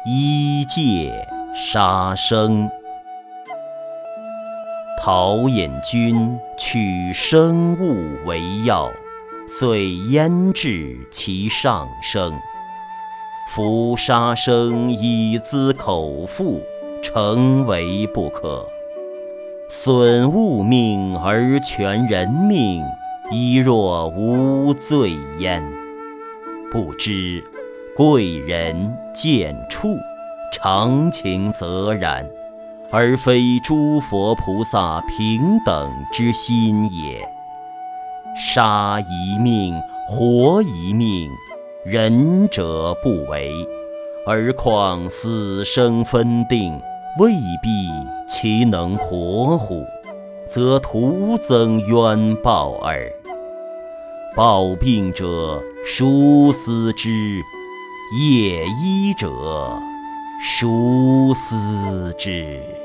一介杀生。陶尹君取生物为药，遂腌制其上生。夫杀生以滋口腹，诚为不可。损物命而全人命，亦若无罪焉。不知贵人见处，常情则然，而非诸佛菩萨平等之心也。杀一命，活一命，仁者不为，而况死生分定，未必其能活乎？则徒增冤报耳。抱病者，孰思之？夜医者，孰思之？